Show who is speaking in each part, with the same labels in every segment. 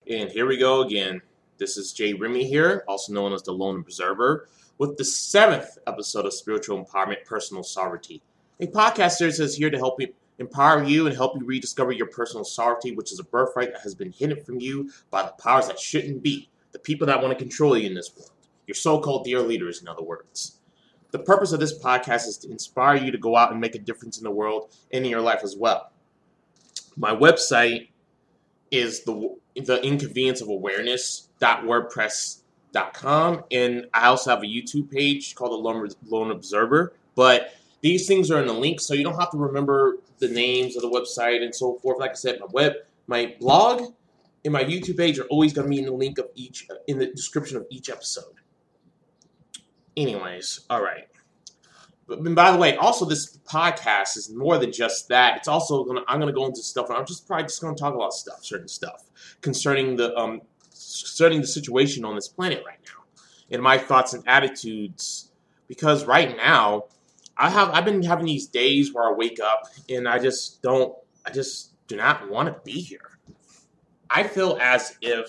Speaker 1: And here we go again. This is Jay Remy here, also known as the Lone Observer, with the 7th episode of Spiritual Empowerment Personal Sovereignty. A podcast series is here to help empower you and help you rediscover your personal sovereignty, which is a birthright that has been hidden from you by the powers that shouldn't be, the people that want to control you in this world, your so-called dear leaders, in other words. The purpose of this podcast is to inspire you to go out and make a difference in the world and in your life as well. My website is the inconvenience of awareness.wordpress.com, and I also have a YouTube page called the Lone Observer, but these things are in the link, so you don't have to remember the names of the website and so forth. Like I said, my blog and my YouTube page are always going to be in the link of in the description of each episode. Anyways, all right. But by the way, also this podcast is more than just that. It's also I'm gonna go into stuff, and I'm probably just gonna talk about certain stuff concerning the situation on this planet right now, and my thoughts and attitudes. Because right now, I've been having these days where I wake up and I just do not want to be here. I feel as if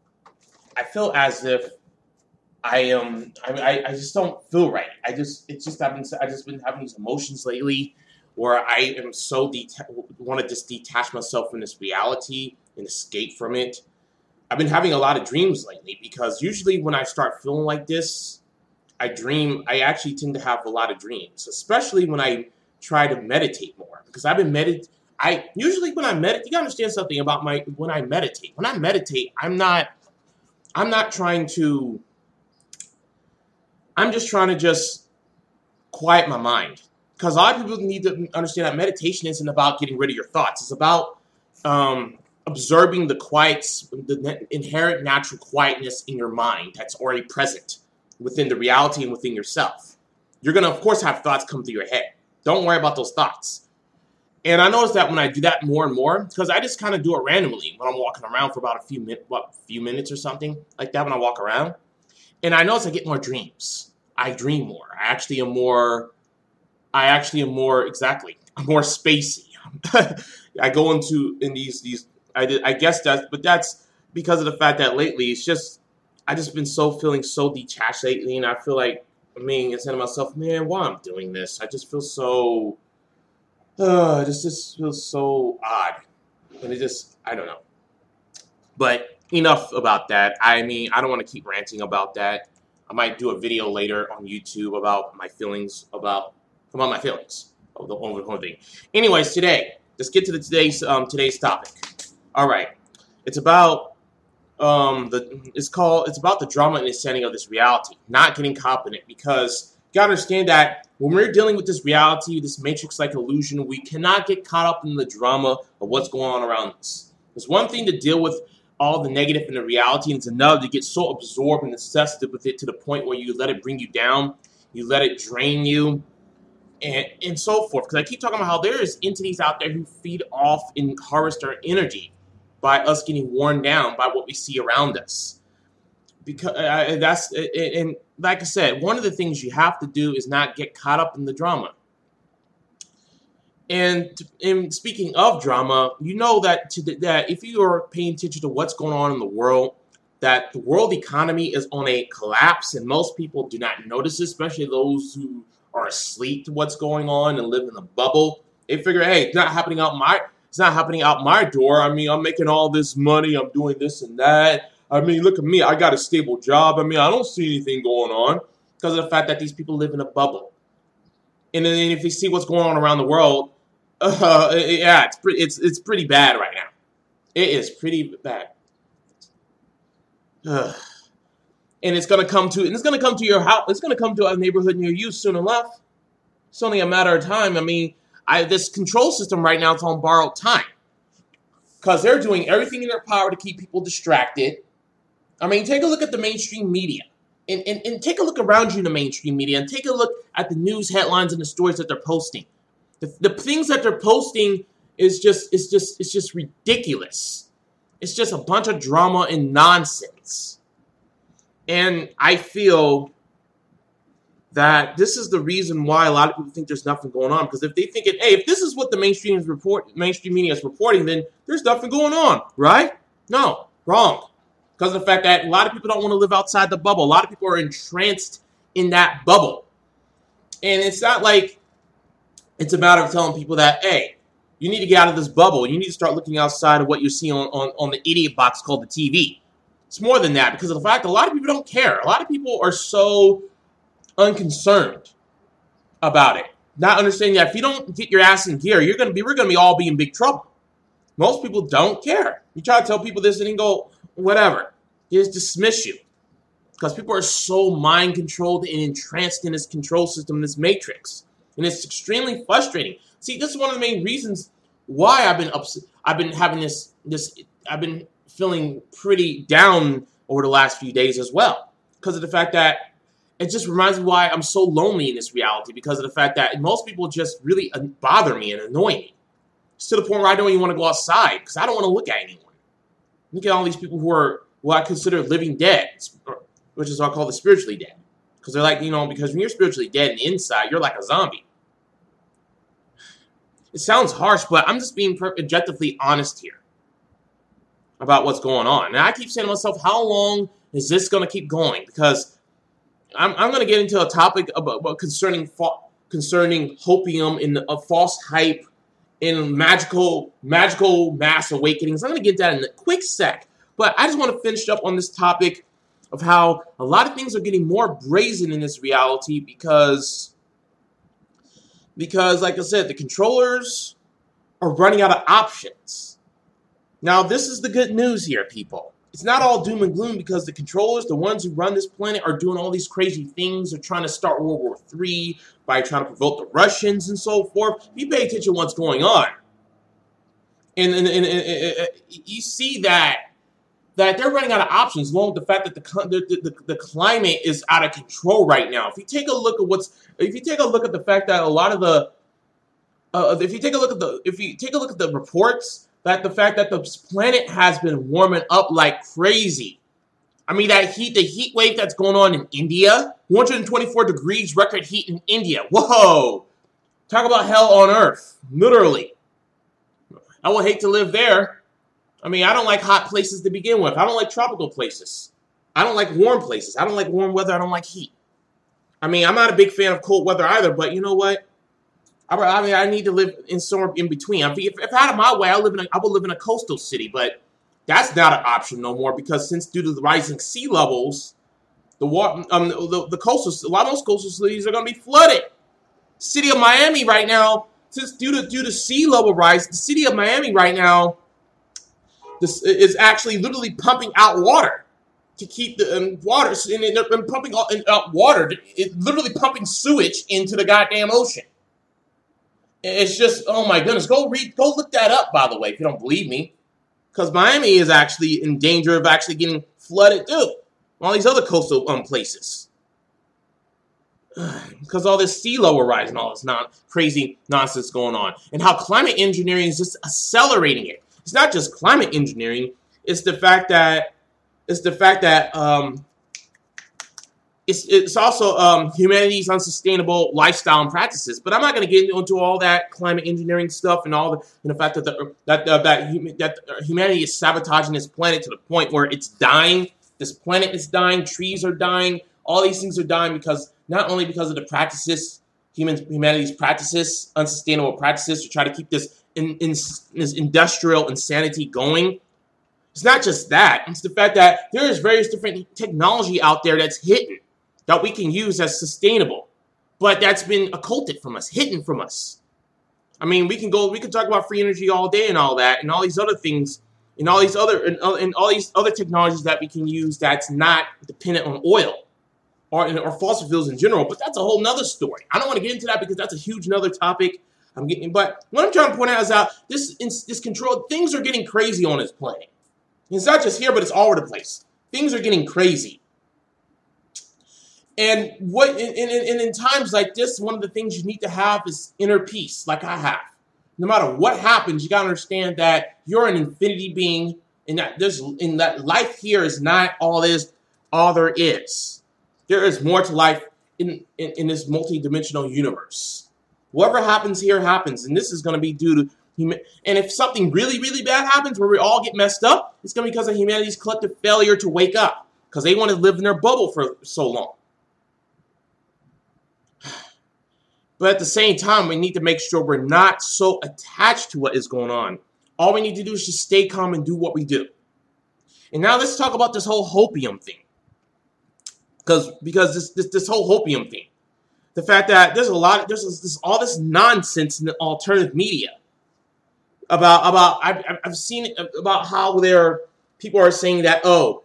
Speaker 1: I just don't feel right. I've just been having these emotions lately where I am so want to just detach myself from this reality and escape from it. I've been having a lot of dreams lately because usually when I start feeling like this, I actually tend to have a lot of dreams, especially when I try to meditate more, because I've been usually when I meditate, you gotta understand something about when I meditate. When I meditate, I'm just trying to just quiet my mind. Because a lot of people need to understand that meditation isn't about getting rid of your thoughts. It's about observing the inherent natural quietness in your mind that's already present within the reality and within yourself. You're going to, of course, have thoughts come through your head. Don't worry about those thoughts. And I notice that when I do that more and more, because I just kind of do it randomly when I'm walking around for about a few minutes or something like that when I walk around. And I notice I get more dreams. I dream more. I'm more spacey. I go in these. I guess that's because of the fact that lately I just been feeling so detached lately, and I feel like, saying to myself, man, why I'm doing this? I just feel so. This just feels so odd, and I don't know. But enough about that. I don't want to keep ranting about that. I might do a video later on YouTube about my feelings of the whole thing. Anyways, let's get to today's topic. All right, it's about it's about the drama and insanity of this reality, not getting caught up in it, because you gotta understand that when we're dealing with this reality, this matrix-like illusion, we cannot get caught up in the drama of what's going on around us. There's one thing to deal with all the negative in the reality, and it's another to get so absorbed and obsessed with it to the point where you let it bring you down, you let it drain you, and so forth. Because I keep talking about how there is entities out there who feed off and harvest our energy by us getting worn down by what we see around us. Because and like I said, one of the things you have to do is not get caught up in the drama. And speaking of drama, you know that if you are paying attention to what's going on in the world, that the world economy is on a collapse, and most people do not notice this, especially those who are asleep to what's going on and live in a bubble. They figure, hey, it's not happening out my door. I'm making all this money. I'm doing this and that. Look at me. I got a stable job. I don't see anything going on because of the fact that these people live in a bubble. And then if you see what's going on around the world, it's pretty bad right now. It is pretty bad. And it's gonna come to your house. It's gonna come to a neighborhood near you soon enough. It's only a matter of time. This control system right now is on borrowed time because they're doing everything in their power to keep people distracted. Take a look at the mainstream media. And take a look around you in the mainstream media, and take a look at the news headlines and the stories that they're posting. The things that they're posting is just ridiculous. It's just a bunch of drama and nonsense. And I feel that this is the reason why a lot of people think there's nothing going on. Because if they think if this is what the mainstream media is reporting, then there's nothing going on, right? No. Wrong. Because of the fact that a lot of people don't want to live outside the bubble. A lot of people are entranced in that bubble. And it's not like it's a matter of telling people that, hey, you need to get out of this bubble. You need to start looking outside of what you see on the idiot box called the TV. It's more than that because of the fact that a lot of people don't care. A lot of people are so unconcerned about it. Not understanding that if you don't get your ass in gear, we're gonna be all be in big trouble. Most people don't care. You try to tell people this and they go, whatever. They just dismiss you. Because people are so mind controlled and entranced in this control system, this matrix. And it's extremely frustrating. See, this is one of the main reasons why I've been upset. I've been having I've been feeling pretty down over the last few days as well. Because of the fact that it just reminds me why I'm so lonely in this reality. Because of the fact that most people just really bother me and annoy me. It's to the point where I don't even want to go outside because I don't want to look at anyone. Look at all these people who are what I consider living dead, which is what I call the spiritually dead. Because they're like, because when you're spiritually dead and inside, you're like a zombie. It sounds harsh, but I'm just being objectively honest here about what's going on. And I keep saying to myself, how long is this going to keep going? Because I'm going to get into a topic about concerning hopium and false hype and magical mass awakenings. I'm going to get that in a quick sec. But I just want to finish up on this topic of how a lot of things are getting more brazen in this reality because like I said, the controllers are running out of options. Now, this is the good news here, people. It's not all doom and gloom because the controllers, the ones who run this planet, are doing all these crazy things. They're trying to start World War III by trying to provoke the Russians and so forth. You pay attention to what's going on. And you see that they're running out of options, along with the fact that the climate is out of control right now. If you take a look at the fact that a lot of if you take a look at the reports, that the fact that the planet has been warming up like crazy. I mean, the heat wave that's going on in India, 124 degrees record heat in India. Whoa! Talk about hell on earth, literally. I would hate to live there. I mean, I don't like hot places to begin with. I don't like tropical places. I don't like warm places. I don't like warm weather. I don't like heat. I mean, I'm not a big fan of cold weather either, but you know what? I need to live in somewhere in between. If I had it my way, I would live in a coastal city, but that's not an option no more because since due to the rising sea levels, the coastal, a lot of those coastal cities are going to be flooded. City of Miami right now, since due to sea level rise, the city of Miami right now, this is actually literally pumping out water to keep the water and pumping out water. It's literally pumping sewage into the goddamn ocean. It's just, oh my goodness. Go look that up, by the way, if you don't believe me. Because Miami is actually in danger of actually getting flooded too. All these other coastal places. Because all this sea level rise and all this crazy nonsense going on. And how climate engineering is just accelerating it. It's not just climate engineering. It's the fact that it's also humanity's unsustainable lifestyle and practices. But I'm not going to get into all that climate engineering stuff and the fact that humanity is sabotaging this planet to the point where it's dying. This planet is dying. Trees are dying. All these things are dying because not only because of the practices, humanity's practices, unsustainable practices to try to keep this this industrial insanity going. It's not just that. It's the fact that there is various different technology out there that's hidden that we can use as sustainable, but that's been occulted from us, hidden from us. I mean, we can talk about free energy all day and all that, and all these other things, and all these other technologies that we can use that's not dependent on oil or fossil fuels in general. But that's a whole nother story. I don't want to get into that because that's a huge another topic. But what I'm trying to point out is that this control, things are getting crazy on this planet. It's not just here, but it's all over the place. Things are getting crazy. And in times like this, one of the things you need to have is inner peace, like I have. No matter what happens, you gotta understand that you're an infinity being, and that life here is not all there is. There is more to life in this multi-dimensional universe. Whatever happens here happens, and this is going to be due And if something really, really bad happens where we all get messed up, it's going to be because of humanity's collective failure to wake up because they want to live in their bubble for so long. But at the same time, we need to make sure we're not so attached to what is going on. All we need to do is just stay calm and do what we do. And now let's talk about this whole hopium thing. Because this whole hopium thing. The fact that there's all this nonsense in the alternative media about I've seen it about how people are saying that there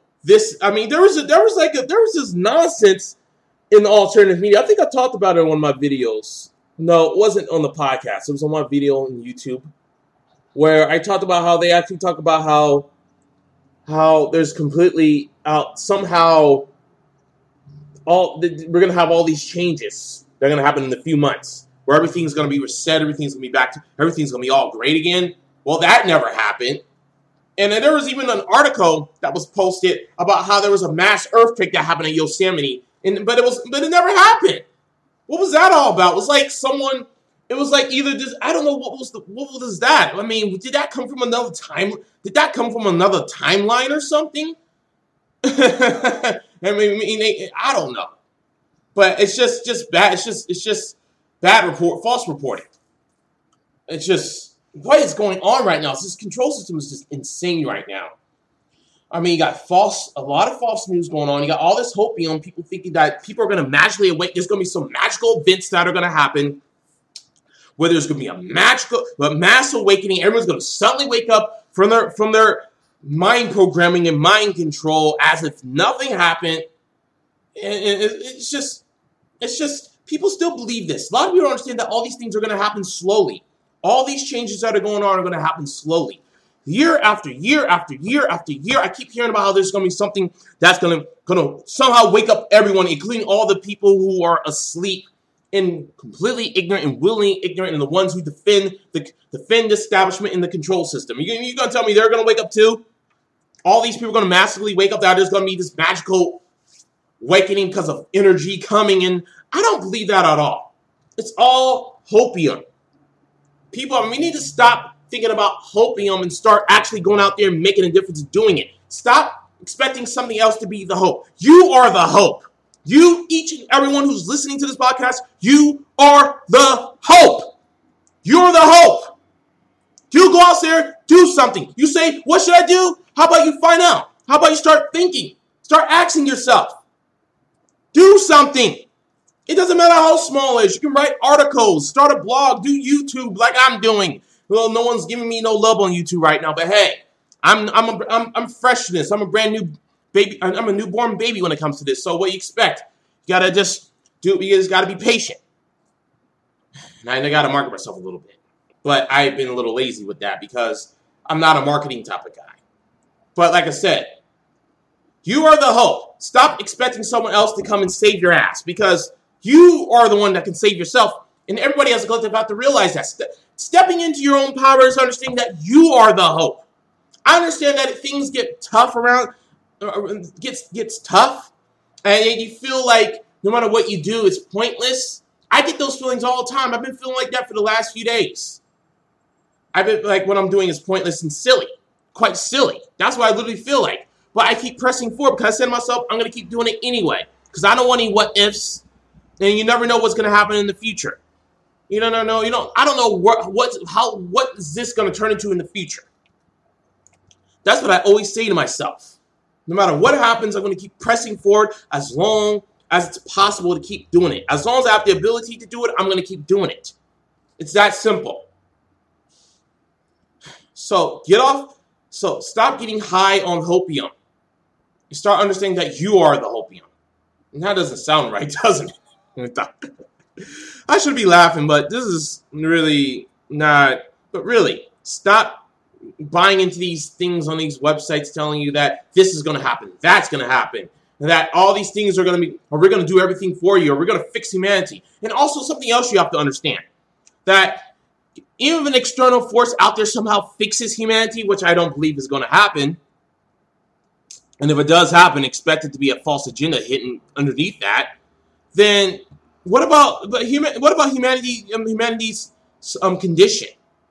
Speaker 1: was this nonsense in the alternative media. I think I talked about it in one of my videos. No, it wasn't on the podcast. It was on my video on YouTube where I talked about how they actually talk about how there's completely somehow we're going to have all these changes that are going to happen in a few months where everything's going to be reset, everything's going to be everything's going to be all great again. Well, that never happened. And then there was even an article that was posted about how there was a mass earthquake that happened in Yosemite, but it never happened. What was that all about? It was like either this, I don't know what was that? I mean, did that come from another time? Did that come from another timeline or something? I mean, I don't know. But it's just bad. It's just bad false reporting. It's just what is going on right now. This control system is just insane right now. I mean, you got a lot of false news going on. You got all this hopium, people thinking that people are going to magically awake. There's going to be some magical events that are going to happen where there's going to be a mass awakening. Everyone's going to suddenly wake up from their mind programming and mind control as if nothing happened. And it's just people still believe this. A lot of people don't understand that all these things are going to happen slowly. All these changes that are going on are going to happen slowly. Year after year after year after year, I keep hearing about how there's going to be something that's going to somehow wake up everyone, including all the people who are asleep and completely ignorant and willingly ignorant, and the ones who defend the establishment and the control system. You're going to tell me they're going to wake up too? All these people are going to massively wake up that there's going to be this magical awakening because of energy coming in. I don't believe that at all. It's all hopium. People, we need to stop thinking about hopium and start actually going out there and making a difference and doing it. Stop expecting something else to be the hope. You are the hope. You, each and everyone who's listening to this podcast, you are the hope. You're the hope. You go out there, do something. You say, what should I do? How about you find out? How about you start thinking? Start asking yourself. Do something. It doesn't matter how small it is. You can write articles, start a blog, do YouTube like I'm doing. Well, no one's giving me no love on YouTube right now, but hey, I'm fresh to this. I'm a brand new baby. I'm a newborn baby when it comes to this. So what do you expect? You gotta just do. You just gotta be patient. And I gotta market myself a little bit, but I've been a little lazy with that because I'm not a marketing type of guy. But like I said, you are the hope. Stop expecting someone else to come and save your ass because you are the one that can save yourself. And everybody has a collective have to realize that. Stepping into your own power is understanding that you are the hope. I understand that if things get tough gets tough, and you feel like no matter what you do, it's pointless. I get those feelings all the time. I've been feeling like that for the last few days. I've been like what I'm doing is pointless and silly. Quite silly. That's what I literally feel like. But I keep pressing forward because I said to myself, I'm going to keep doing it anyway. Because I don't want any what ifs. And you never know what's going to happen in the future. You don't know. I don't know what is this going to turn into in the future. That's what I always say to myself. No matter what happens, I'm going to keep pressing forward as long as it's possible to keep doing it. As long as I have the ability to do it, I'm going to keep doing it. It's that simple. So stop getting high on hopium. You start understanding that you are the hopium. And that doesn't sound right, doesn't it? I should be laughing, but this is really not. But really, stop buying into these things on these websites telling you that this is going to happen, that's going to happen, and that all these things are going to be, or we're going to do everything for you, or we're going to fix humanity. And also something else you have to understand, that even if an external force out there somehow fixes humanity, which I don't believe is going to happen, and if it does happen, expect it to be a false agenda hidden underneath that, then what about humanity's condition?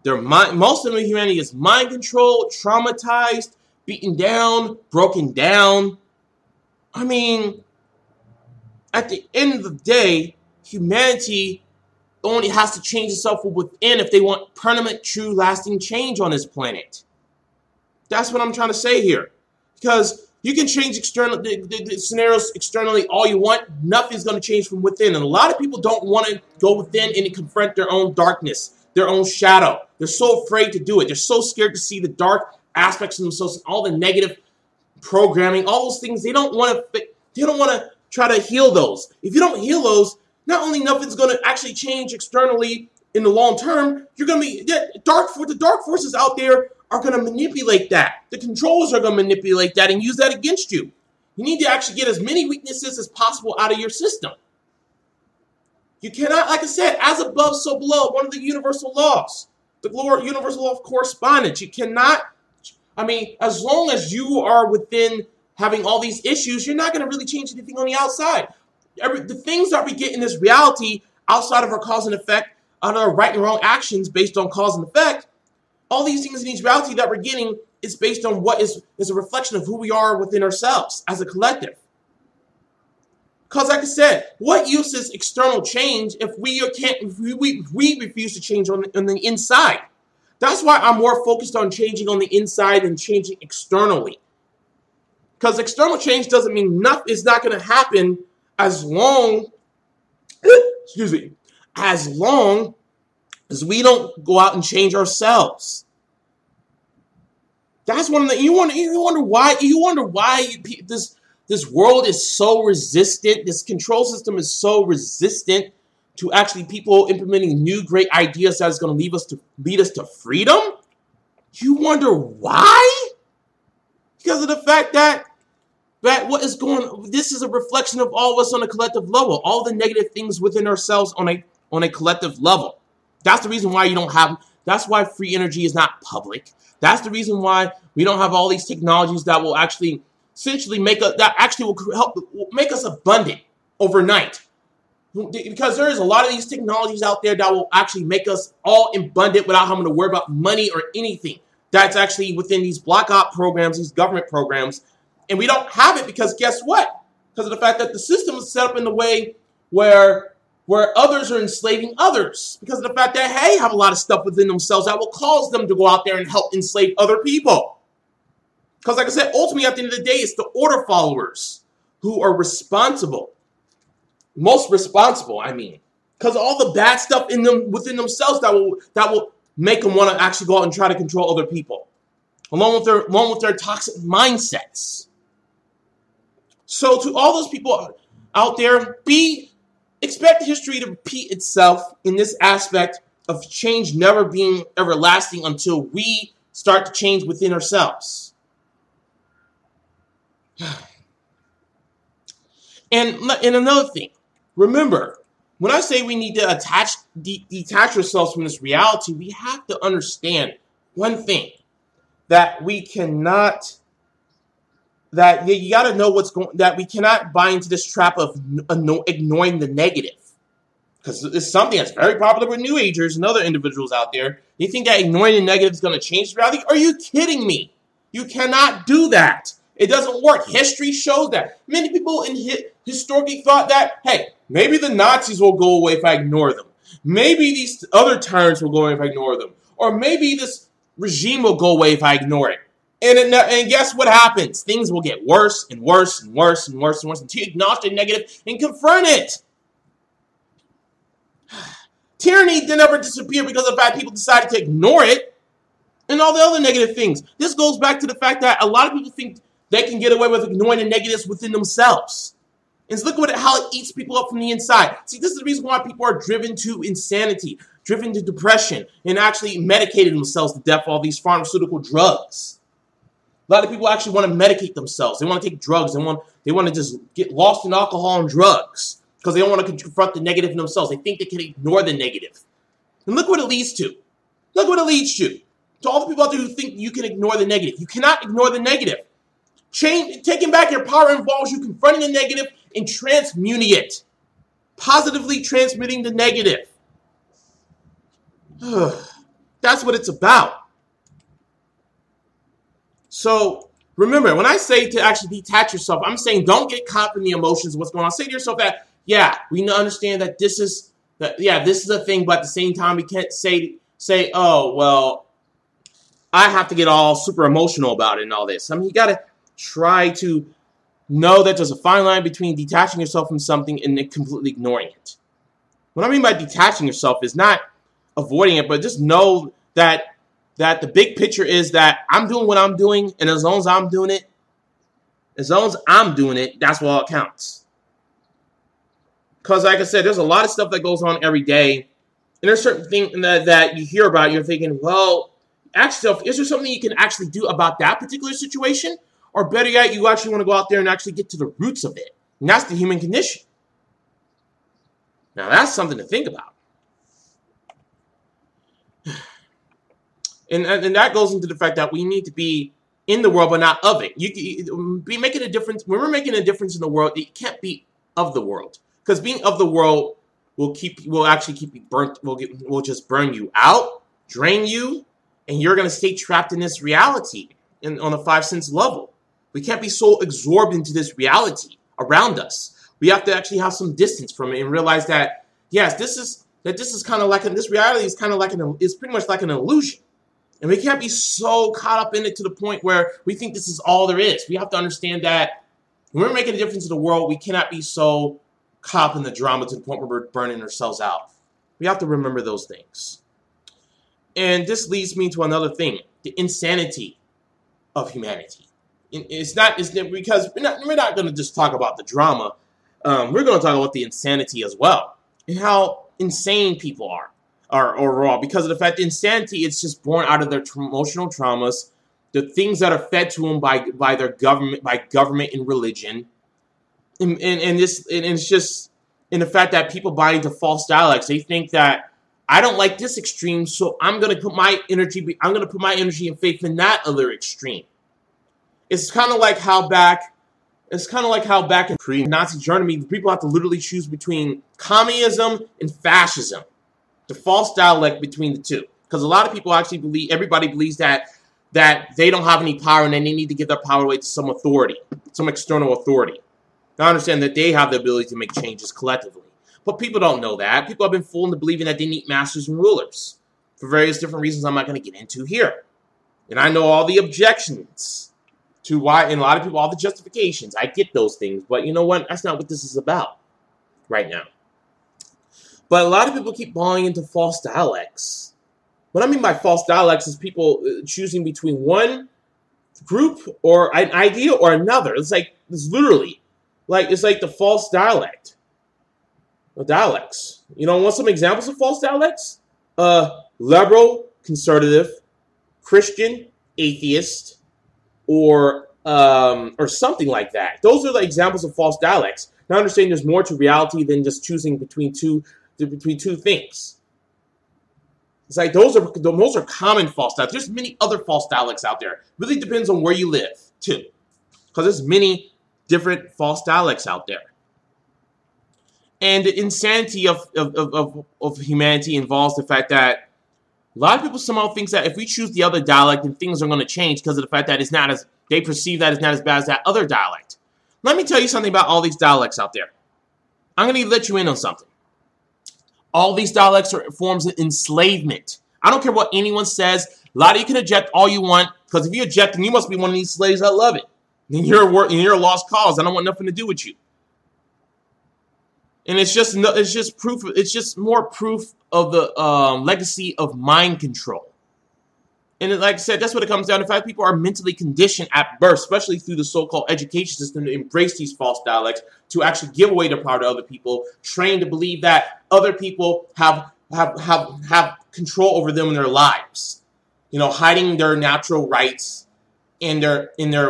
Speaker 1: Most of the humanity is mind controlled, traumatized, beaten down, broken down. I mean, at the end of the day, humanity only has to change itself from within if they want permanent, true, lasting change on this planet. That's what I'm trying to say here. Because you can change the scenarios externally all you want. Nothing's going to change from within. And a lot of people don't want to go within and confront their own darkness, their own shadow. They're so afraid to do it. They're so scared to see the dark aspects of themselves, all the negative programming, all those things. They don't want to try to heal those. If you don't heal those, not only nothing's going to actually change externally in the long term, you're going to be the dark forces out there are going to manipulate that. The controllers are going to manipulate that and use that against you. You need to actually get as many weaknesses as possible out of your system. You cannot, like I said, as above, so below, one of the universal laws, the universal law of correspondence. You cannot, as long as you are within having all these issues, you're not going to really change anything on the outside. The things that we get in this reality outside of our cause and effect, on our right and wrong actions based on cause and effect, all these things in each reality that we're getting is based on what is a reflection of who we are within ourselves as a collective. Because like I said, what use is external change if we refuse to change on the inside? That's why I'm more focused on changing on the inside than changing externally. Because external change doesn't mean nothing is not going to happen as long as we don't go out and change ourselves. That's one of the you wonder why this world is so resistant. This control system is so resistant to actually people implementing new great ideas that is going to lead us to freedom. You wonder why? Because of the fact that this is a reflection of all of us on a collective level, all the negative things within ourselves on a collective level. That's the reason why that's why free energy is not public. That's the reason why we don't have all these technologies that will actually essentially make us abundant overnight. Because there is a lot of these technologies out there that will actually make us all abundant without having to worry about money or anything. That's actually within these block op programs, these government programs. And we don't have it because guess what? Because of the fact that the system is set up in the way where others are enslaving others. Because of the fact that they have a lot of stuff within themselves that will cause them to go out there and help enslave other people. Because like I said, ultimately at the end of the day, it's the order followers who are responsible. Most responsible, Because all the bad stuff within themselves that will make them want to actually go out and try to control other people. Along with their toxic mindsets. So to all those people out there, expect history to repeat itself in this aspect of change never being everlasting until we start to change within ourselves. And another thing, remember, when I say we need to detach ourselves from this reality, we have to understand one thing, that we cannot, that you got to know that we cannot buy into this trap of ignoring the negative. Because it's something that's very popular with New Agers and other individuals out there. You think that ignoring the negative is going to change reality? Are you kidding me? You cannot do that. It doesn't work. History shows that. Many people historically thought that, hey, maybe the Nazis will go away if I ignore them. Maybe these other tyrants will go away if I ignore them. Or maybe this regime will go away if I ignore it. And guess what happens? Things will get worse and worse and worse and worse and worse until you acknowledge the negative and confront it. Tyranny didn't ever disappear because of the fact people decided to ignore it and all the other negative things. This goes back to the fact that a lot of people think they can get away with ignoring the negatives within themselves. And look at how it eats people up from the inside. See, this is the reason why people are driven to insanity, driven to depression, and actually medicating themselves to death with all these pharmaceutical drugs. A lot of people actually want to medicate themselves. They want to take drugs. They want to just get lost in alcohol and drugs because they don't want to confront the negative in themselves. They think they can ignore the negative. And look what it leads to. Look what it leads to. To all the people out there who think you can ignore the negative. You cannot ignore the negative. Taking back your power involves you confronting the negative and transmuting it. Positively transmitting the negative. That's That's what it's about. So remember, when I say to actually detach yourself, I'm saying don't get caught up in the emotions of what's going on. Say to yourself that, yeah, we understand that this is a thing, but at the same time, we can't say, oh, well, I have to get all super emotional about it and all this. I mean, you got to try to know that there's a fine line between detaching yourself from something and then completely ignoring it. What I mean by detaching yourself is not avoiding it, but just know that the big picture is that I'm doing what I'm doing, and as long as I'm doing it, that's what all counts. Because like I said, there's a lot of stuff that goes on every day, and there's certain things that you hear about, you're thinking, well, ask yourself, is there something you can actually do about that particular situation? Or better yet, you actually want to go out there and actually get to the roots of it. And that's the human condition. Now, that's something to think about. And that goes into the fact that we need to be in the world, but not of it. You be making a difference. When we're making a difference in the world, it can't be of the world. Because being of the world will actually keep you burnt. Will just burn you out, drain you, and you're going to stay trapped in this reality on a 5 sense level. We can't be so absorbed into this reality around us. We have to actually have some distance from it and realize that, yes, this is kind of like this reality is kind of like it's pretty much like an illusion. And we can't be so caught up in it to the point where we think this is all there is. We have to understand that when we're making a difference in the world, we cannot be so caught up in the drama to the point where we're burning ourselves out. We have to remember those things. And this leads me to another thing, the insanity of humanity. It's because we're not going to just talk about the drama. We're going to talk about the insanity as well, and how insane people are overall, because of the fact that insanity is just born out of their emotional traumas, the things that are fed to them by their government, and religion, and it's just in the fact that people buy into false dialects. They think that I don't like this extreme, so I'm going to put my energy and faith in that other extreme. It's kind of like how back in pre-Nazi Germany, people have to literally choose between communism and fascism, the false dialect between the two. Because a lot of people actually everybody believes that they don't have any power and then they need to give their power away to some authority, some external authority. I understand that they have the ability to make changes collectively. But people don't know that. People have been fooled into believing that they need masters and rulers for various different reasons I'm not going to get into here. And I know all the objections to why, and a lot of people, all the justifications. I get those things, but you know what? That's not what this is about right now. But a lot of people keep falling into false dialects. What I mean by false dialects is people choosing between one group or an idea or another. It's like the false dialect. Or dialects. You know, want some examples of false dialects? Liberal, conservative, Christian, atheist, or something like that. Those are the examples of false dialects. Now, understanding there's more to reality than just choosing between two things. It's like those are common false dialects. There's many other false dialects out there. Really depends on where you live too, because there's many different false dialects out there. And the insanity of humanity involves the fact that a lot of people somehow think that if we choose the other dialect, then things are going to change because of the fact that they perceive that it's not as bad as that other dialect. Let me tell you something about all these dialects out there. I'm going to let you in on something. All these dialects are forms of enslavement. I don't care what anyone says. A lot of you can object all you want, because if you object, then you must be one of these slaves that love it. Then you're a lost cause. I don't want nothing to do with you. And it's just proof. It's just more proof of the legacy of mind control. And like I said, that's what it comes down to. In fact, people are mentally conditioned at birth, especially through the so-called education system, to embrace these false dialects, to actually give away their power to other people, trained to believe that other people have control over them in their lives. You know, hiding their natural rights and their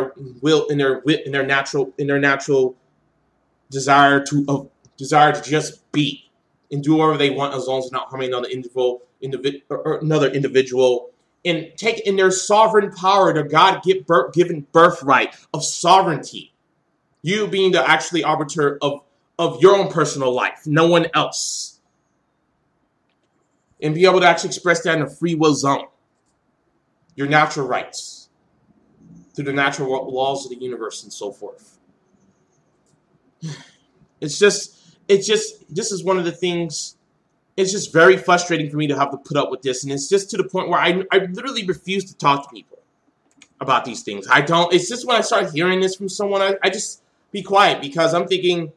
Speaker 1: natural desire to just be and do whatever they want, as long as they're not harming another individual, and take in their sovereign power, their God-given birthright of sovereignty. You being the actually arbiter of your own personal life, no one else. and be able to actually express that in a free will zone. Your natural rights through the natural laws of the universe and so forth. This is one of the things. It's just very frustrating for me to have to put up with this, and it's just to the point where I literally refuse to talk to people about these things. I don't. It's just when I start hearing this from someone, I just be quiet because I'm thinking.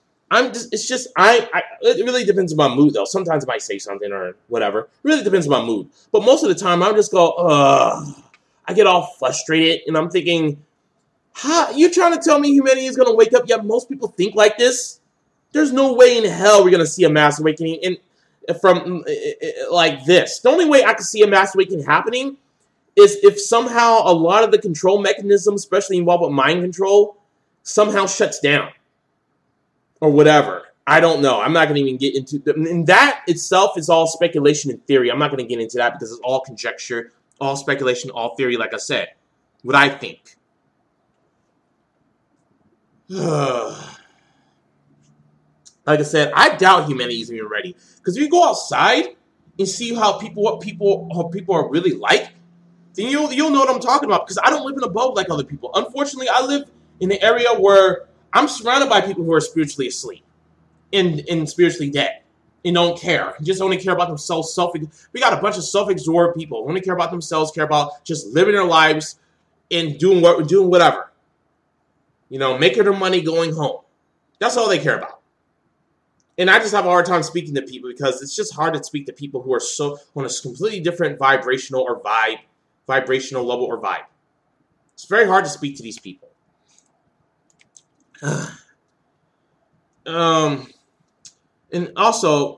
Speaker 1: It really depends on my mood, though. Sometimes I might say something or whatever. It really depends on my mood. But most of the time, I'll just go, ugh. I get all frustrated, and I'm thinking, you trying to tell me humanity is going to wake up, yet most people think like this? There's no way in hell we're going to see a mass awakening from like this. The only way I can see a mass awakening happening is if somehow a lot of the control mechanisms, especially involved with mind control, somehow shuts down. Or whatever. I don't know. I'm not going to even get into and that itself is all speculation and theory. I'm not going to get into that because it's all conjecture, all speculation, all theory, like I said. What I think. Like I said, I doubt humanity is even ready. Because if you go outside and see what people are really like, then you'll know what I'm talking about. Because I don't live in a bubble like other people. Unfortunately, I live in an area where I'm surrounded by people who are spiritually asleep and spiritually dead and don't care. Just only care about themselves. We got a bunch of self-absorbed people who only care about themselves, care about just living their lives and doing whatever. Making their money, going home. That's all they care about. And I just have a hard time speaking to people because it's just hard to speak to people who are so on a completely different vibrational level or vibe. It's very hard to speak to these people. And also,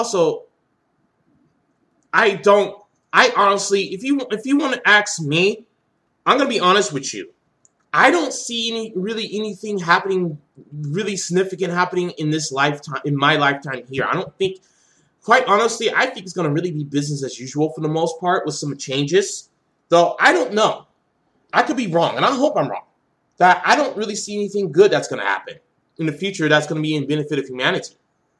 Speaker 1: I honestly, if you want to ask me, I'm gonna be honest with you. I don't see anything happening, really significant happening in my lifetime here. I don't think, quite honestly, I think it's gonna really be business as usual for the most part with some changes. Though I don't know. I could be wrong, and I hope I'm wrong. That I don't really see anything good that's going to happen in the future that's going to be in benefit of humanity.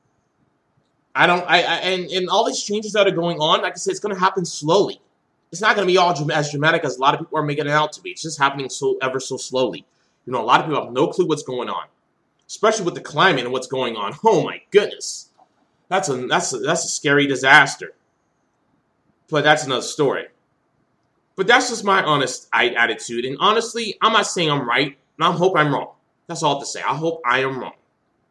Speaker 1: And all these changes that are going on, like I said, it's going to happen slowly. It's not going to be all as dramatic as a lot of people are making it out to be. It's just happening ever so slowly. A lot of people have no clue what's going on, especially with the climate and what's going on. Oh my goodness, that's a scary disaster. But that's another story. But that's just my honest attitude. And honestly, I'm not saying I'm right. And I hope I'm wrong. That's all to say. I hope I am wrong.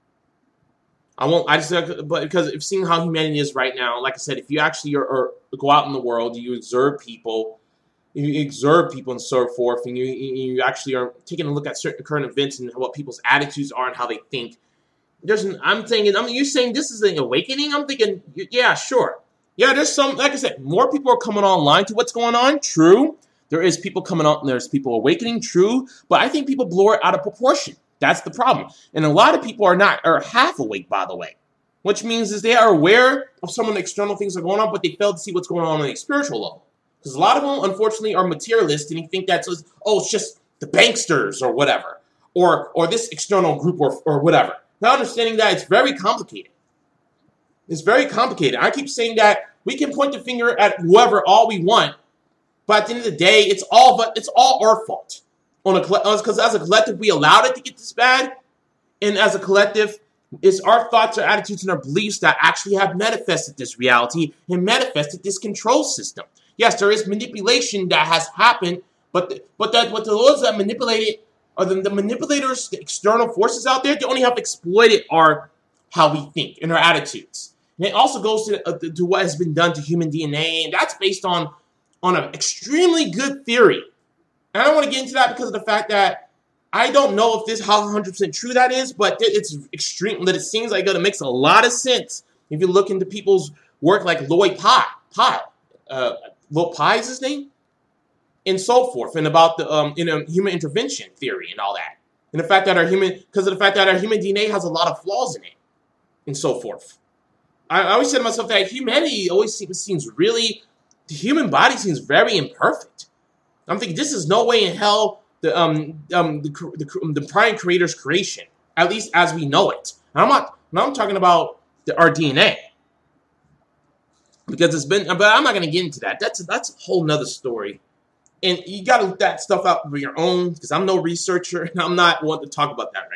Speaker 1: But because if seeing how humanity is right now, like I said, if you actually go out in the world, you observe people and so forth, and you actually are taking a look at certain current events and what people's attitudes are and how they think. You're saying this is an awakening? I'm thinking, yeah, sure. Yeah, there's some, like I said, more people are coming online to what's going on. True. There is people coming up and there's people awakening. True. But I think people blow it out of proportion. That's the problem. And a lot of people are half awake, by the way. Which means is they are aware of some of the external things that are going on, but they fail to see what's going on a spiritual level. Because a lot of them, unfortunately, are materialists and you think that's, it's just the banksters or whatever. Or this external group or whatever. Not understanding that it's very complicated. It's very complicated. I keep saying that we can point the finger at whoever all we want, but at the end of the day, it's all our fault. Because as a collective, we allowed it to get this bad, and as a collective, it's our thoughts, our attitudes, and our beliefs that actually have manifested this reality and manifested this control system. Yes, there is manipulation that has happened, but the ones that manipulate it are the manipulators, the external forces out there. They only have exploited how we think and our attitudes. And it also goes to what has been done to human DNA, and that's based on an extremely good theory. And I don't want to get into that because of the fact that I don't know if how 100% true that is, but it's extreme. That it seems like it makes a lot of sense if you look into people's work like Lloyd Pyle. Lloyd Pye is his name? And so forth, and about the human intervention theory and all that. And the fact that our human DNA has a lot of flaws in it, and so forth. I always say to myself that humanity always seems really, the human body seems very imperfect. I'm thinking this is no way in hell the prime creator's creation, at least as we know it. And I'm talking about our DNA. because it's been, but I'm not going to get into that. That's a whole nother story. And you got to look that stuff out for your own, because I'm no researcher, and I'm not one to talk about that right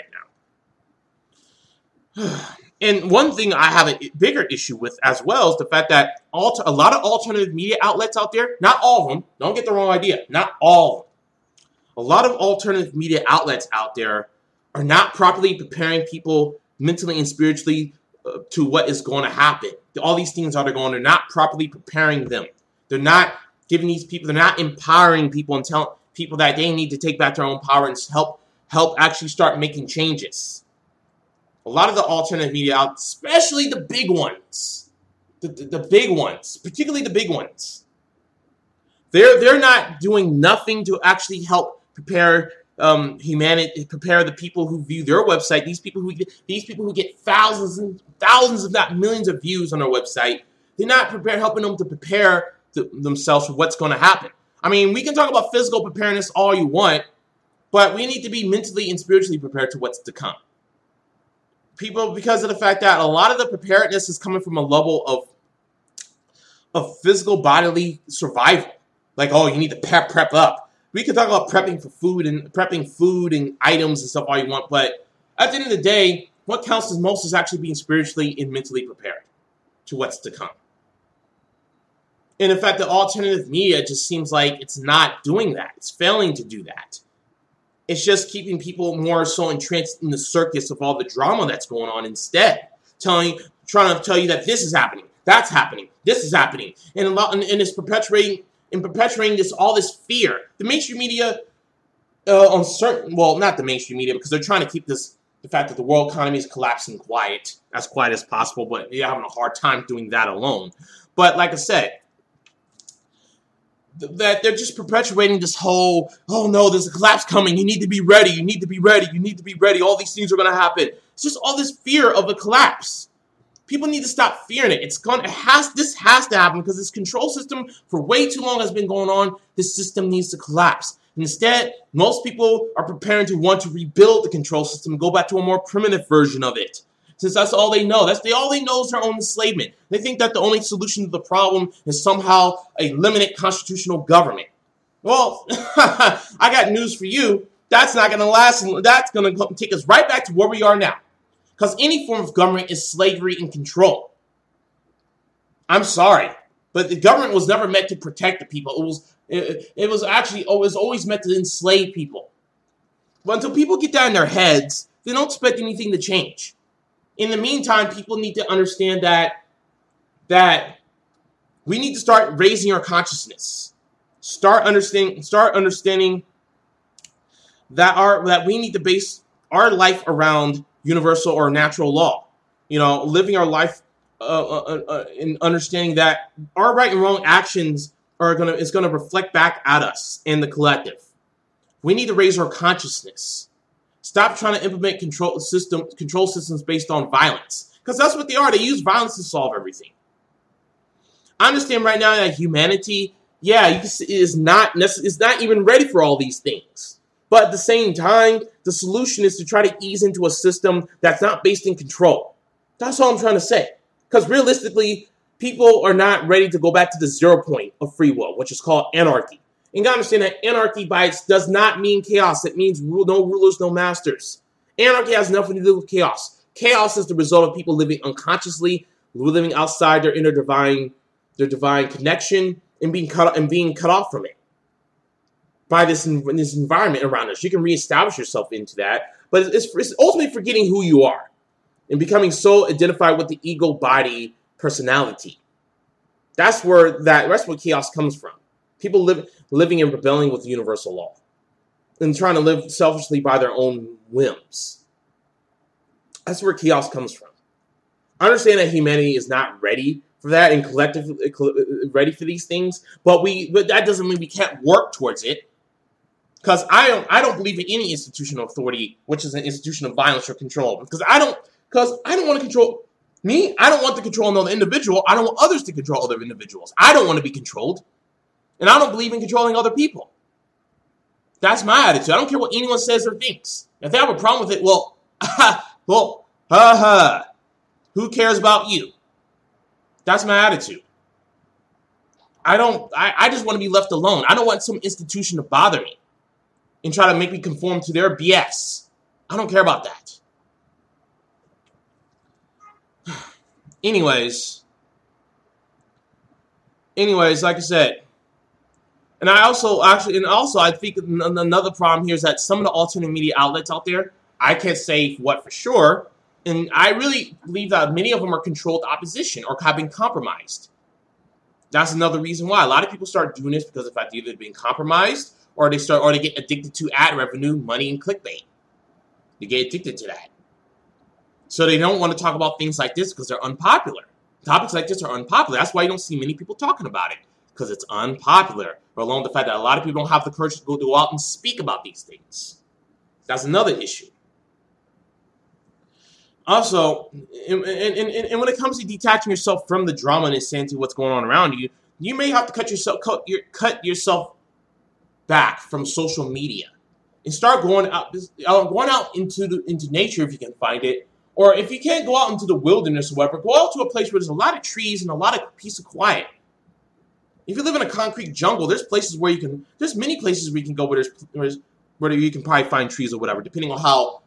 Speaker 1: now. And one thing I have a bigger issue with as well is the fact that a lot of alternative media outlets out there, not all of them, don't get the wrong idea, not all of them. A lot of alternative media outlets out there are not properly preparing people mentally and spiritually to what is going to happen. All these things they're not properly preparing them. They're not giving these people, they're not empowering people and telling people that they need to take back their own power and help actually start making changes. A lot of the alternative media outlets, especially the big ones, the big ones, particularly the big ones, they're not doing nothing to actually help prepare humanity, prepare the people who view their website. These people who get thousands and thousands, if not millions, of views on their website. They're not helping them to prepare themselves for what's going to happen. I mean, we can talk about physical preparedness all you want, but we need to be mentally and spiritually prepared to what's to come. People, because of the fact that a lot of the preparedness is coming from a level of physical bodily survival. Like, oh, you need to prep up. We can talk about prepping food and items and stuff all you want, but at the end of the day, what counts as most is actually being spiritually and mentally prepared to what's to come. And in fact, the alternative media just seems like it's not doing that. It's failing to do that. It's just keeping people more so entranced in the circus of all the drama that's going on instead. Trying to tell you that this is happening, that's happening, this is happening. And it's perpetuating all this fear. The mainstream media, not the mainstream media, because they're trying to keep the fact that the world economy is collapsing as quiet as possible, but they're having a hard time doing that alone. But like I said, that they're just perpetuating this whole, oh no, there's a collapse coming, you need to be ready, you need to be ready, you need to be ready, all these things are going to happen. It's just all this fear of a collapse. People need to stop fearing it. This has to happen because this control system for way too long has been going on. This system needs to collapse. Instead, most people are preparing to want to rebuild the control system and go back to a more primitive version of it. Since that's all they know. All they know is their own enslavement. They think that the only solution to the problem is somehow a limited constitutional government. Well, I got news for you. That's not going to last, and that's going to take us right back to where we are now. Because any form of government is slavery and control. I'm sorry, but the government was never meant to protect the people. It was always meant to enslave people. But until people get that in their heads, they don't expect anything to change. In the meantime, people need to understand that we need to start raising our consciousness. Start understanding that we need to base our life around universal or natural law. Living our life in understanding that our right and wrong actions is gonna reflect back at us in the collective. We need to raise our consciousness. Stop trying to implement control systems based on violence, because that's what they are. They use violence to solve everything. I understand right now that humanity, is not even ready for all these things. But at the same time, the solution is to try to ease into a system that's not based in control. That's all I'm trying to say. Because realistically, people are not ready to go back to the 0 point of free will, which is called anarchy. You gotta understand that anarchy does not mean chaos. It means no rulers, no masters. Anarchy has nothing to do with chaos. Chaos is the result of people living unconsciously, living outside their inner divine connection, and being cut off from it by this environment around us. You can reestablish yourself into that, but it's ultimately forgetting who you are and becoming so identified with the ego body personality. That's where chaos comes from. People living and rebelling with universal law and trying to live selfishly by their own whims. That's where chaos comes from. I understand that humanity is not ready for that and collectively ready for these things, but that doesn't mean we can't work towards it. Because I don't believe in any institutional authority, which is an institution of violence or control. Because I don't want to control me. I don't want to control another individual. I don't want others to control other individuals. I don't want to be controlled. And I don't believe in controlling other people. That's my attitude. I don't care what anyone says or thinks. If they have a problem with it, who cares about you? That's my attitude. I just want to be left alone. I don't want some institution to bother me and try to make me conform to their BS. I don't care about that. Anyways, like I said, and I think another problem here is that some of the alternate media outlets out there, I can't say what for sure, and I really believe that many of them are controlled opposition or have been compromised. That's another reason why a lot of people start doing this because of the fact either they're being compromised or they get addicted to ad revenue, money, and clickbait. They get addicted to that. So they don't want to talk about things like this because they're unpopular. Topics like this are unpopular. That's why you don't see many people talking about it, because it's unpopular. Or along the fact that a lot of people don't have the courage to go out and speak about these things. That's another issue. Also, and when it comes to detaching yourself from the drama and insanity of what's going on around you, you may have to cut yourself back from social media and start going out into nature if you can find it. Or if you can't go out into the wilderness or whatever, go out to a place where there's a lot of trees and a lot of peace and quiet. If you live in a concrete jungle, there's many places where you can go where you can probably find trees or whatever, depending on how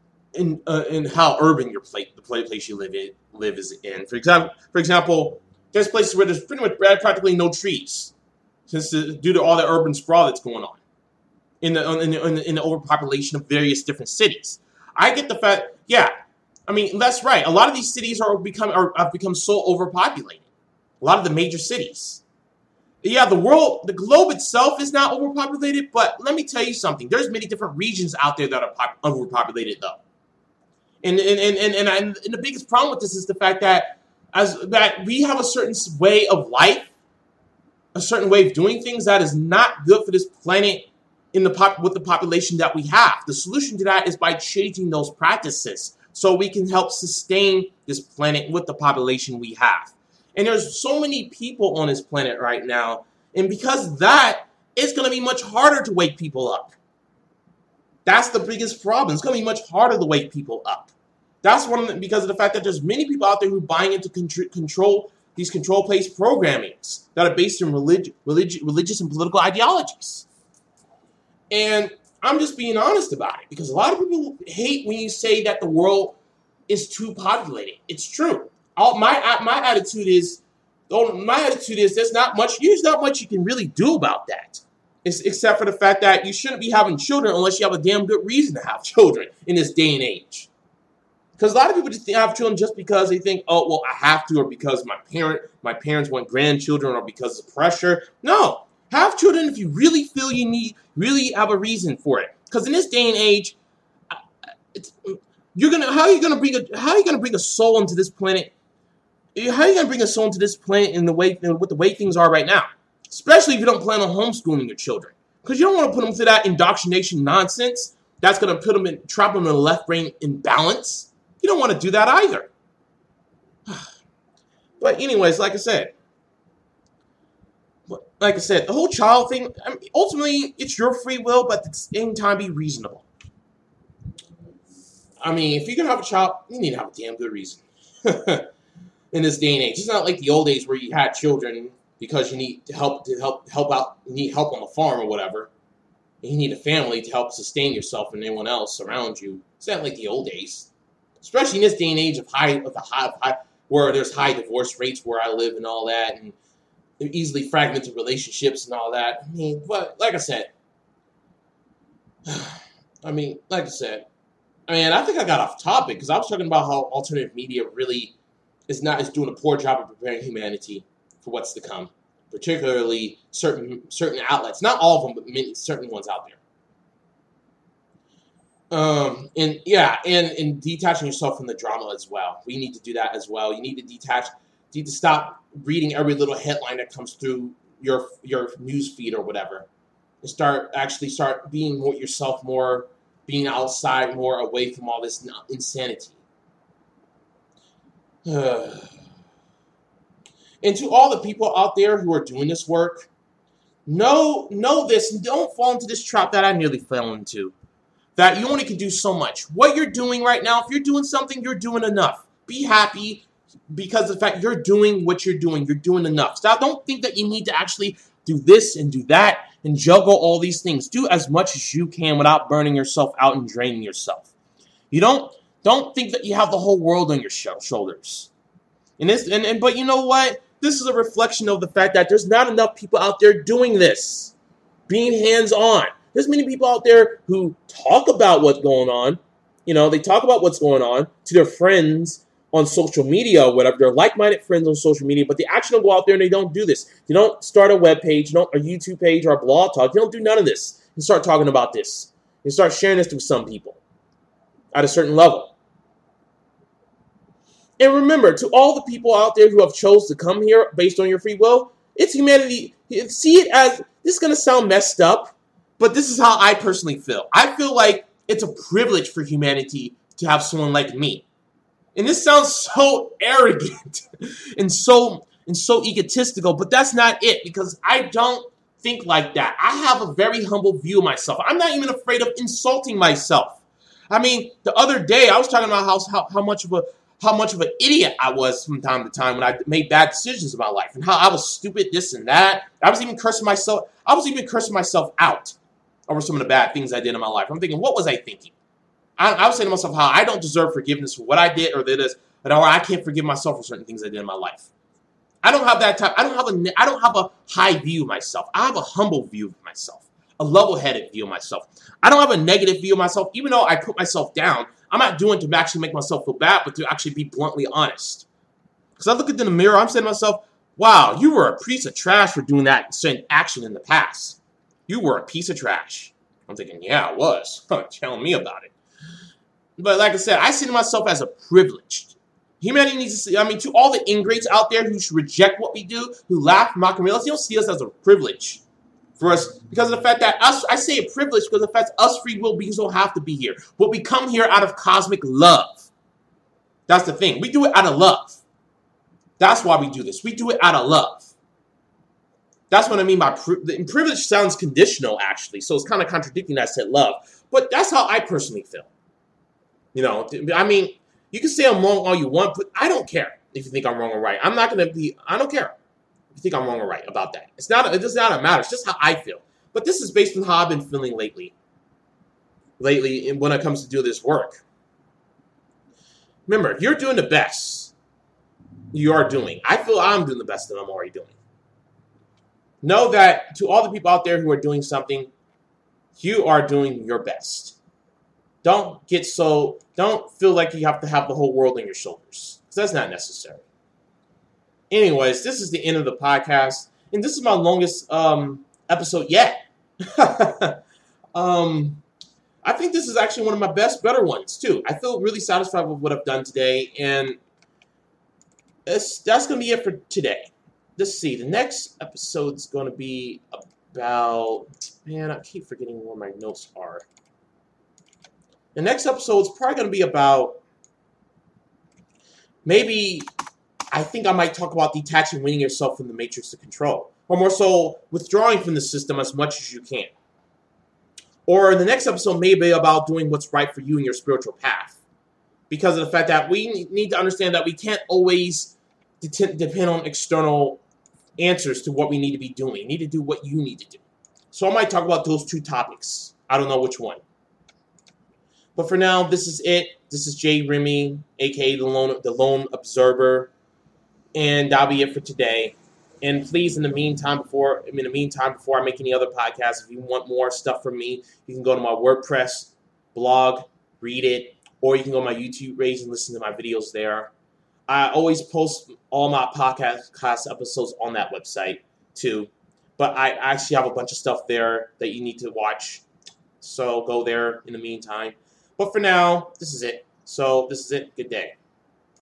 Speaker 1: how urban the place you live is in. For example, there's places where there's pretty much practically no trees, due to all the urban sprawl that's going on in the overpopulation of various different cities. I get the fact, yeah. I mean, that's right. A lot of these cities have become so overpopulated. A lot of the major cities. Yeah, the globe itself is not overpopulated, but let me tell you something. There's many different regions out there that are overpopulated, though. And the biggest problem with this is the fact that we have a certain way of life, a certain way of doing things that is not good for this planet with the population that we have. The solution to that is by changing those practices, so we can help sustain this planet with the population we have. And there's so many people on this planet right now, and because of that, it's going to be much harder to wake people up. That's the biggest problem. It's going to be much harder to wake people up. That's because of the fact that there's many people out there who are buying into these control-based programmings that are based in religious and political ideologies. And I'm just being honest about it, because a lot of people hate when you say that the world is too populated. It's true. My attitude is there's not much you can really do about that, except for the fact that you shouldn't be having children unless you have a damn good reason to have children in this day and age. Because a lot of people just have children just because they think, oh, well, I have to, or because my parents want grandchildren, or because of pressure. No. Have children if you really feel really have a reason for it. Because in this day and age, how are you gonna bring a soul into this planet? How are you gonna bring a soul into this planet with the way things are right now? Especially if you don't plan on homeschooling your children, because you don't want to put them through that indoctrination nonsense. That's gonna trap them in the left brain imbalance. You don't want to do that either. But anyways, like I said, the whole child thing, I mean, ultimately, it's your free will, but at the same time, be reasonable. I mean, if you're going to have a child, you need to have a damn good reason. In this day and age. It's not like the old days where you had children because you need help out, you need help on the farm or whatever. And you need a family to help sustain yourself and anyone else around you. It's not like the old days. Especially in this day and age where there's high divorce rates where I live and all that, and easily fragmented relationships and all that. I mean, but like I said, I think I got off topic because I was talking about how alternative media really is doing a poor job of preparing humanity for what's to come, particularly certain outlets. Not all of them, but many certain ones out there. And detaching yourself from the drama as well. We need to do that as well. You need to stop reading every little headline that comes through your news feed or whatever, and start being more yourself, more being outside, more away from all this insanity. And to all the people out there who are doing this work, know this, and don't fall into this trap that I nearly fell into. That you only can do so much. What you're doing right now, if you're doing something, you're doing enough. Be happy. because of the fact you're doing what you're doing enough. So don't think that you need to actually do this and do that and juggle all these things. Do as much as you can without burning yourself out and draining yourself. You don't think that you have the whole world on your shoulders. But you know what? This is a reflection of the fact that there's not enough people out there doing this, being hands-on. There's many people out there who talk about what's going on. They talk about what's going on to their friends on social media or whatever. They're like-minded friends on social media, but they actually go out there and they don't do this. They don't start a web page, a YouTube page, or a blog talk. They don't do none of this and start talking about this. And start sharing this with some people at a certain level. And remember, to all the people out there who have chose to come here based on your free will, it's humanity. See it as, this is going to sound messed up, but this is how I personally feel. I feel like it's a privilege for humanity to have someone like me. And this sounds so arrogant and so egotistical, but that's not it, because I don't think like that. I have a very humble view of myself. I'm not even afraid of insulting myself. I mean, the other day I was talking about how much of an idiot I was from time to time when I made bad decisions in my life, and how I was stupid, this and that. I was even cursing myself out over some of the bad things I did in my life. I'm thinking, what was I thinking? I was saying to myself how I don't deserve forgiveness for what I did or I can't forgive myself for certain things I did in my life. I don't have that type. I don't have a high view of myself. I have a humble view of myself, a level-headed view of myself. I don't have a negative view of myself, even though I put myself down. I'm not doing it to actually make myself feel bad, but to actually be bluntly honest. Because I look in the mirror, I'm saying to myself, wow, you were a piece of trash for doing that certain action in the past. You were a piece of trash. I'm thinking, yeah, I was. Tell me about it. But like I said, I see myself as a privileged. Humanity needs to see, to all the ingrates out there who should reject what we do, who laugh, mock, and realize, they don't see us as a privilege for us, because of the fact that I say a privilege because of the fact us free will beings don't have to be here. But we come here out of cosmic love. That's the thing. We do it out of love. That's why we do this. We do it out of love. That's what I mean by privilege. Sounds conditional, actually, so it's kind of contradicting that I said love. But that's how I personally feel. You can say I'm wrong all you want, but I don't care if you think I'm wrong or right. I don't care if you think I'm wrong or right about that. It does not matter. It's just how I feel. But this is based on how I've been feeling lately when it comes to do this work. Remember, if you're doing the best you are doing, I feel I'm doing the best that I'm already doing. Know that to all the people out there who are doing something, you are doing your best. Don't feel like you have to have the whole world on your shoulders, because that's not necessary. Anyways, this is the end of the podcast, and this is my longest episode yet. I think this is actually one of my better ones, too. I feel really satisfied with what I've done today, and that's going to be it for today. Let's see. The next episode's going to be about... Man, I keep forgetting where my notes are. The next episode's probably going to be about... Maybe... I think I might talk about detaching, weaning yourself from the matrix of control. Or more so, withdrawing from the system as much as you can. Or the next episode may be about doing what's right for you in your spiritual path. Because of the fact that we need to understand that we can't always depend on external answers to what we need to be doing. You need to do what you need to do. So I might talk about those two topics. I don't know which one. But for now, this is it. This is Jay Remy, a.k.a. the Lone Observer. And that'll be it for today. And please, in the meantime, before I make any other podcasts, if you want more stuff from me, you can go to my WordPress blog, read it, or you can go to my YouTube page and listen to my videos there. I always post all my podcast episodes on that website, too. But I actually have a bunch of stuff there that you need to watch. So go there in the meantime. But for now, this is it. So this is it. Good day.